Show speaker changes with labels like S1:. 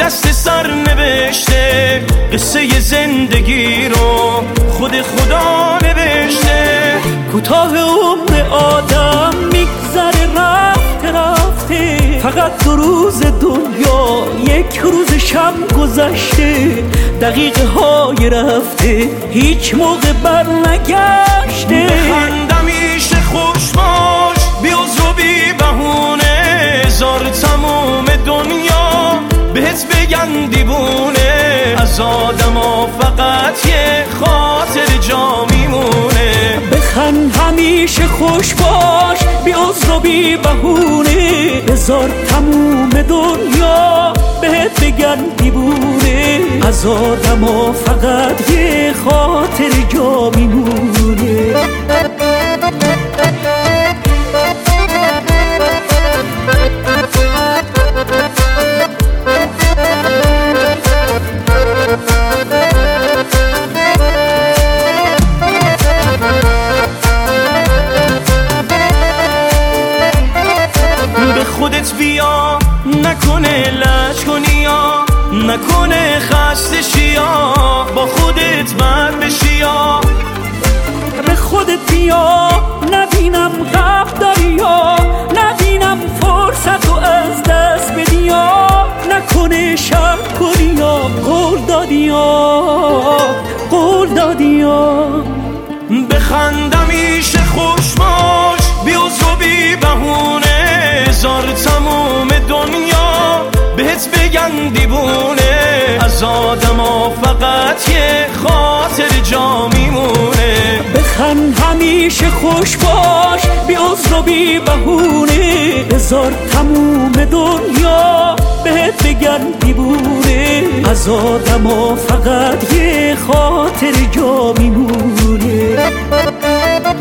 S1: دست سر نوشته، قصه زندگی رو خود خدا نوشته.
S2: کوتاه عمر آدم میگذره رفته رفته، فقط 2 روز دنیا 1 روز شب گذشته. دقیقه های رفته هیچ موقع بر نگشته.
S1: بخند همیشه خوش باش، بی عذر و بی بهونه، زار تموم دنیا بهت بگن دیوونه. از آدما فقط یه خاطر جا میمونه.
S2: بخند همیشه خوش باش، بی عذر و بی بهونه، بذار تموم دنیا بهت بگن دیوونه. از آدما فقط یه خاطر جا میمونه.
S1: خودت بیا، نکنه لج کنی یا نکنه خسته شیا، با خودت بر بشی یا
S2: به خودت بیا، نبینم غف داری یا نبینم فرصت رو از دست بدی یا نکنه شر کنی یا قول دادی یا
S1: بخند همیشه خوش باش، بی عذر و بی بهونه، زار تموم دنیا بهت بگن دیوونه. از آدما فقط یه خاطر جا میمونه.
S2: بخند همیشه خوش باش، بی عذر و بی بهونه، بذار تموم دنیا بهت بگن دیوونه. از آدما فقط یه خاطر جا میمونه.